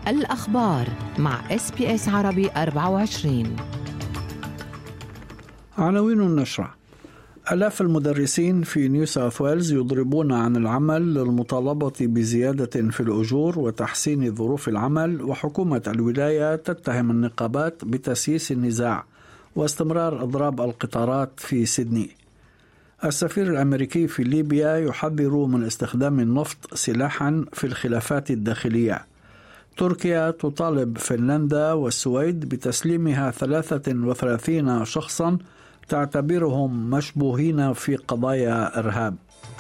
الأخبار مع SBS عربي 24. عناوين النشرة: آلاف المدرسين في نيو ساوث ويلز يضربون عن العمل للمطالبة بزيادة في الأجور وتحسين ظروف العمل، وحكومة الولاية تتهم النقابات بتسييس النزاع واستمرار إضراب القطارات في سيدني. السفير الأمريكي في ليبيا يحذر من استخدام النفط سلاحا في الخلافات الداخلية. تركيا تطالب فنلندا والسويد بتسليمها 33 شخصا تعتبرهم مشبوهين في قضايا إرهاب.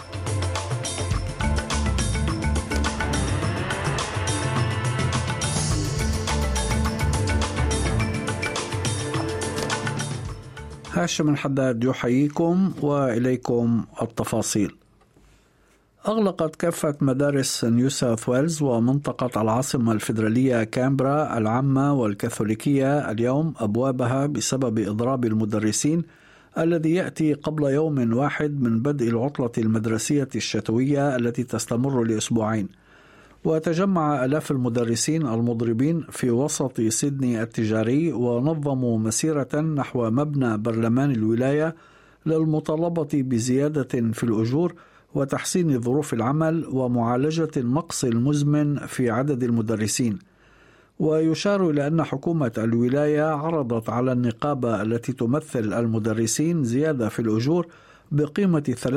هاشم الحداد يحييكم وإليكم التفاصيل. أغلقت كافة مدارس نيو ساوث ويلز ومنطقة العاصمة الفيدرالية كامبرا العامة والكاثوليكية اليوم أبوابها بسبب إضراب المدرسين الذي يأتي قبل يوم واحد من بدء العطلة المدرسية الشتوية التي تستمر لأسبوعين. وتجمع آلاف المدرسين المضربين في وسط سيدني التجاري ونظموا مسيرة نحو مبنى برلمان الولاية للمطالبة بزيادة في الأجور وتحسين ظروف العمل ومعالجة النقص المزمن في عدد المدرسين. ويشار إلى أن حكومة الولاية عرضت على النقابة التي تمثل المدرسين زيادة في الأجور بقيمة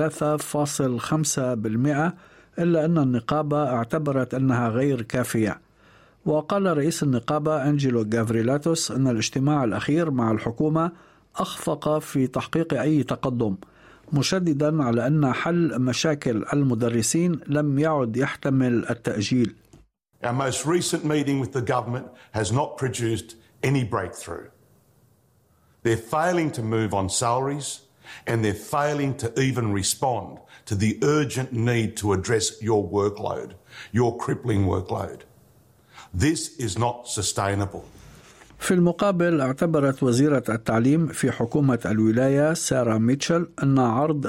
3.5%، إلا أن النقابة اعتبرت أنها غير كافية. وقال رئيس النقابة أنجيلو غافريلاتوس أن الاجتماع الأخير مع الحكومة أخفق في تحقيق أي تقدم، مشددا على أن حل مشاكل المدرسين لم يعد يحتمل التأجيل. Our most recent meeting with the government has not produced any breakthrough. They're failing to move on salaries and they're failing to even respond to the urgent need to address your workload, your crippling workload. This is not sustainable. في المقابل اعتبرت وزيرة التعليم في حكومة الولاية سارة ميتشل أن عرض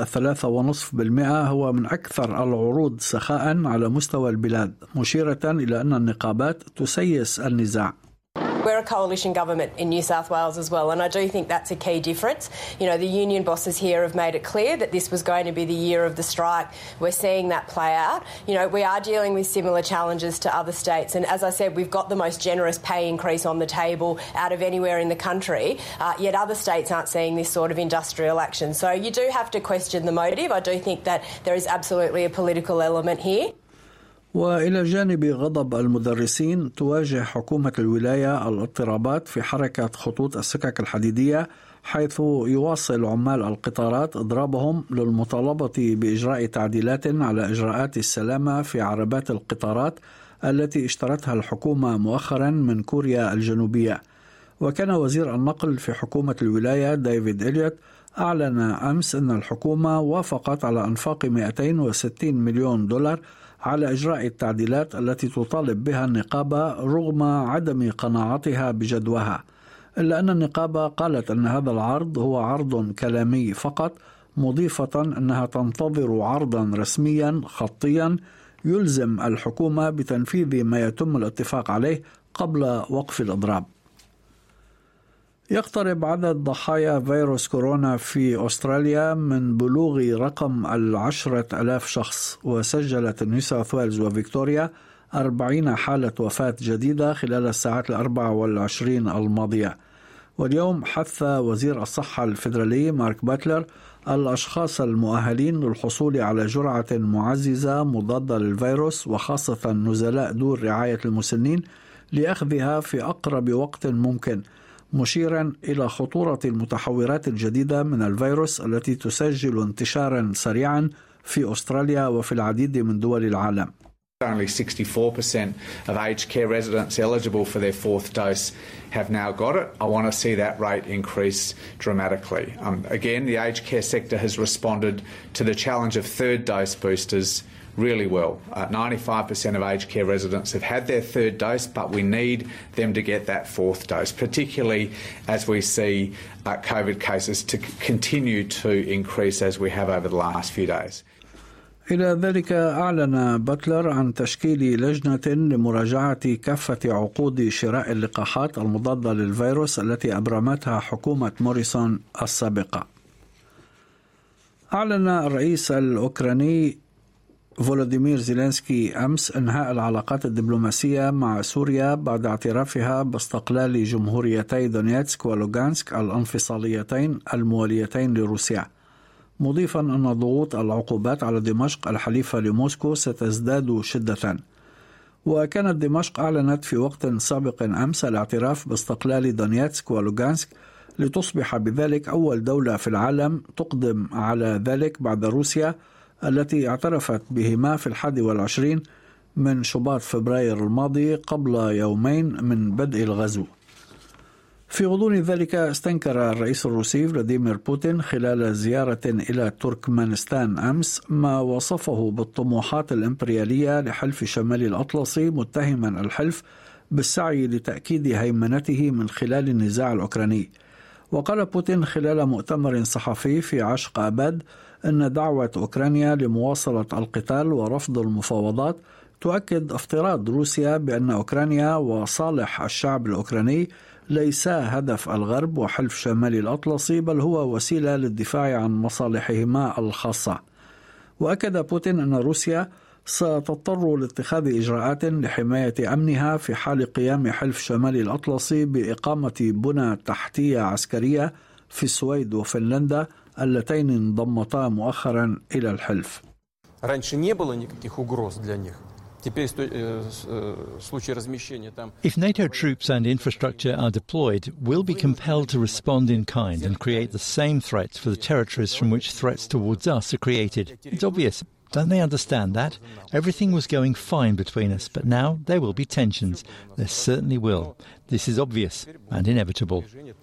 3.5% هو من أكثر العروض سخاء على مستوى البلاد، مشيرة إلى أن النقابات تسيس النزاع. We're a coalition government in New South Wales as well, and I do think that's a key difference. You know, the union bosses here have made it clear that this was going to be the year of the strike. We're seeing that play out. You know, we are dealing with similar challenges to other states, and as I said, we've got the most generous pay increase on the table out of anywhere in the country, yet other states aren't seeing this sort of industrial action. So you do have to question the motive. I do think that there is absolutely a political element here. وإلى جانب غضب المدرسين، تواجه حكومة الولاية الاضطرابات في حركة خطوط السكك الحديدية، حيث يواصل عمال القطارات إضرابهم للمطالبة بإجراء تعديلات على إجراءات السلامة في عربات القطارات التي اشترتها الحكومة مؤخرا من كوريا الجنوبية. وكان وزير النقل في حكومة الولاية ديفيد إليوت أعلن أمس أن الحكومة وافقت على إنفاق 260 مليون دولار على إجراء التعديلات التي تطالب بها النقابة رغم عدم قناعتها بجدواها، إلا أن النقابة قالت أن هذا العرض هو عرض كلامي فقط، مضيفة أنها تنتظر عرضا رسميا خطيا يلزم الحكومة بتنفيذ ما يتم الاتفاق عليه قبل وقف الإضراب. يقترب عدد ضحايا فيروس كورونا في أستراليا من بلوغ رقم 10,000 شخص، وسجلت نيو ساوث ويلز وفيكتوريا 40 حالة وفاة جديدة خلال الساعات 24 الماضية. واليوم حث وزير الصحة الفيدرالي مارك باتلر الأشخاص المؤهلين للحصول على جرعة معززة مضادة للفيروس، وخاصة نزلاء دور رعاية المسنين، لأخذها في أقرب وقت ممكن، مشيرا إلى خطورة المتحورات الجديدة من الفيروس التي تسجل انتشارا سريعا في أستراليا وفي العديد من دول العالم. Only 64% of aged care residents eligible for their fourth dose have now got it. I want to see that rate increase dramatically. Again, the aged care sector has responded to the challenge of third dose boosters really well. 95% of aged care residents have had their third dose, but we need them to get that fourth dose, particularly as we see COVID cases to continue to increase as we have over the last few days. إلى ذلك أعلن باتلر عن تشكيل لجنة لمراجعة كافة عقود شراء اللقاحات المضادة للفيروس التي أبرمتها حكومة موريسون السابقة. أعلن الرئيس الأوكراني فولوديمير زيلينسكي أمس إنهاء العلاقات الدبلوماسية مع سوريا بعد اعترافها باستقلال جمهوريتي دونيتسك ولوغانسك الانفصاليتين المواليتين لروسيا، مضيفا أن ضغوط العقوبات على دمشق الحليفة لموسكو ستزداد شدة. وكانت دمشق أعلنت في وقت سابق أمس الاعتراف باستقلال دونيتسك ولوغانسك لتصبح بذلك أول دولة في العالم تقدم على ذلك بعد روسيا التي اعترفت بهما في 21 من شباط فبراير الماضي قبل يومين من بدء الغزو. في غضون ذلك استنكر الرئيس الروسي فلاديمير بوتين خلال زيارة إلى تركمانستان أمس ما وصفه بالطموحات الإمبريالية لحلف شمال الأطلسي، متهما الحلف بالسعي لتأكيد هيمنته من خلال النزاع الأوكراني. وقال بوتين خلال مؤتمر صحفي في عشق أباد أن دعوة أوكرانيا لمواصلة القتال ورفض المفاوضات تؤكد افتراض روسيا بأن أوكرانيا وصالح الشعب الأوكراني ليس هدف الغرب وحلف شمال الأطلسي، بل هو وسيلة للدفاع عن مصالحهما الخاصة. وأكد بوتين أن روسيا ستضطر لاتخاذ إجراءات لحماية أمنها في حال قيام حلف شمال الأطلسي بإقامة بنى تحتية عسكرية في السويد وفنلندا اللتين انضمتا مؤخرا إلى الحلف. If NATO troops and infrastructure are deployed, we'll be compelled to respond in kind and create the same threats for the territories from which threats towards us are created. It's obvious. Don't they understand that? Everything was going fine between us, but now there will be tensions. There certainly will. This is obvious and inevitable.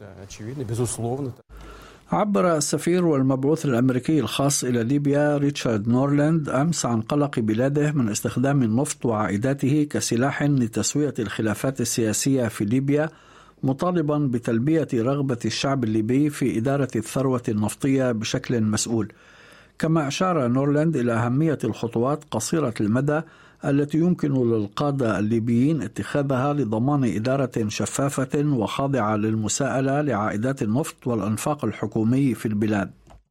عبر السفير والمبعوث الأمريكي الخاص إلى ليبيا ريتشارد نورلاند أمس عن قلق بلاده من استخدام النفط وعائداته كسلاح لتسوية الخلافات السياسية في ليبيا، مطالبا بتلبية رغبة الشعب الليبي في إدارة الثروة النفطية بشكل مسؤول. كما أشار نورلاند إلى أهمية الخطوات قصيرة المدى التي يمكن للقادة الليبيين اتخاذها لضمان إدارة شفافة وخاضعة للمساءلة لعائدات النفط والأنفاق الحكومي في البلاد.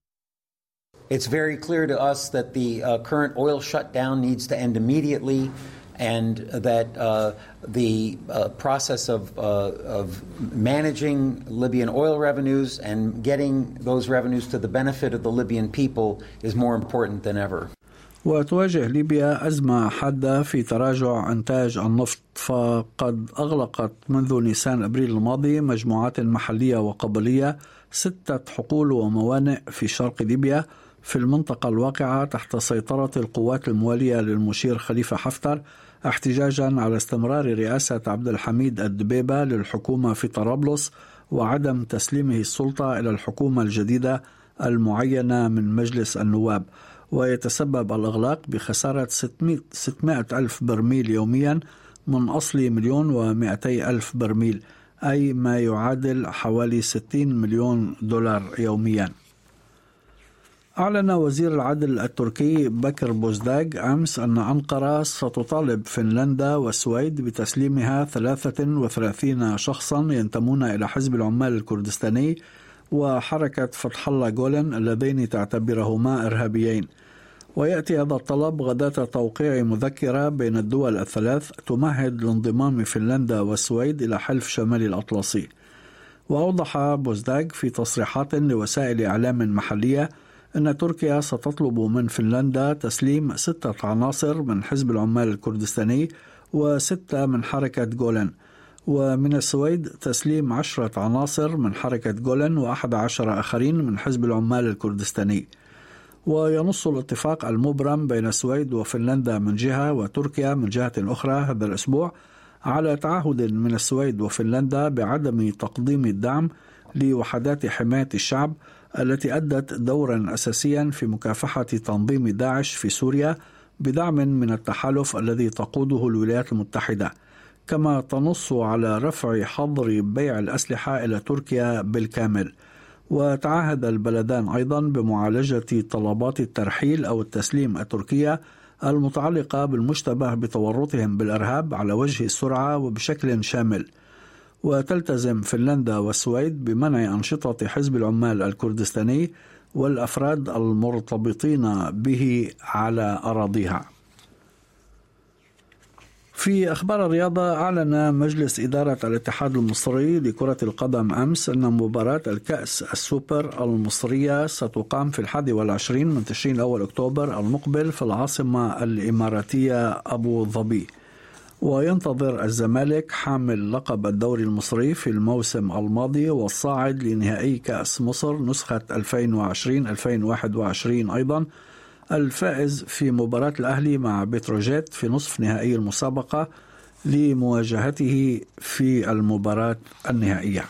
It's very clear to us that the current oil shutdown needs to end immediately, and that the process of managing Libyan oil revenues and getting those revenues to the benefit of the Libyan people is more important than ever. وتواجه ليبيا أزمة حادة في تراجع إنتاج النفط، فقد أغلقت منذ نيسان أبريل الماضي مجموعات محلية وقبلية 6 حقول وموانئ في شرق ليبيا في المنطقة الواقعة تحت سيطرة القوات الموالية للمشير خليفة حفتر، احتجاجا على استمرار رئاسة عبد الحميد الدبيبة للحكومة في طرابلس وعدم تسليمه السلطة إلى الحكومة الجديدة المعينة من مجلس النواب. ويتسبب الإغلاق بخسارة 600 ألف برميل يوميا من أصل 1,200,000 برميل، أي ما يعادل حوالي 60 مليون دولار يوميا. أعلن وزير العدل التركي بكر بوزداغ أمس أن أنقرة ستطالب فنلندا والسويد بتسليمها 33 شخصا ينتمون إلى حزب العمال الكردستاني وحركة فتح الله جولن اللذين تعتبرهما إرهابيين. ويأتي هذا الطلب غداة توقيع مذكرة بين الدول الثلاث تمهد لانضمام فنلندا والسويد إلى حلف شمال الأطلسي. وأوضح بوزداغ في تصريحات لوسائل إعلام محلية أن تركيا ستطلب من فنلندا تسليم 6 عناصر من حزب العمال الكردستاني و6 من حركة جولن، ومن السويد تسليم 10 عناصر من حركة جولن و11 آخرين من حزب العمال الكردستاني. وينص الاتفاق المبرم بين السويد وفنلندا من جهة وتركيا من جهة أخرى هذا الأسبوع على تعهد من السويد وفنلندا بعدم تقديم الدعم لوحدات حماية الشعب التي أدت دورا أساسيا في مكافحة تنظيم داعش في سوريا بدعم من التحالف الذي تقوده الولايات المتحدة. كما تنص على رفع حظر بيع الأسلحة إلى تركيا بالكامل. وتعهد البلدان أيضا بمعالجة طلبات الترحيل أو التسليم التركية المتعلقة بالمشتبه بتورطهم بالإرهاب على وجه السرعة وبشكل شامل. وتلتزم فنلندا والسويد بمنع أنشطة حزب العمال الكردستاني والأفراد المرتبطين به على أراضيها. في أخبار الرياضة، أعلن مجلس إدارة الاتحاد المصري لكرة القدم أمس أن مباراة الكأس السوبر المصرية ستقام في 21 من تشرين الأول أكتوبر المقبل في العاصمة الإماراتية أبو ظبي. وينتظر الزمالك حامل لقب الدوري المصري في الموسم الماضي والصاعد لنهائي كأس مصر نسخة 2020-2021 أيضا الفائز في مباراة الأهلي مع بتروجيت في نصف نهائي المسابقة لمواجهته في المباراة النهائية.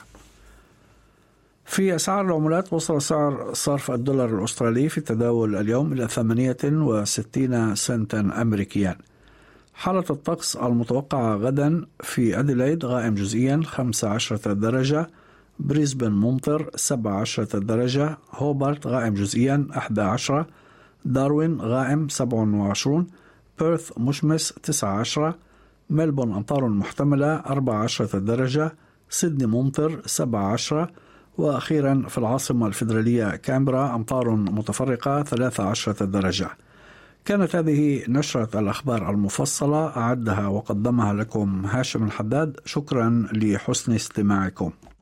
في أسعار العملات، وصل سعر صرف الدولار الأسترالي في التداول اليوم إلى 68 سنتا أمريكيا. حالة الطقس المتوقعة غدا: في أديلايد غائم جزئيا 15 درجة، بريسبن ممطر 17 درجة، هوبارت غائم جزئيا 11، داروين غائم 27، بيرث مشمس 19، ملبون أمطار محتملة 14 درجة، سيدني ممطر 17، وأخيرا في العاصمة الفيدرالية كامبرا أمطار متفرقة 13 درجة. كانت هذه نشرة الأخبار المفصلة، أعدها وقدمها لكم هاشم الحداد. شكرا لحسن استماعكم.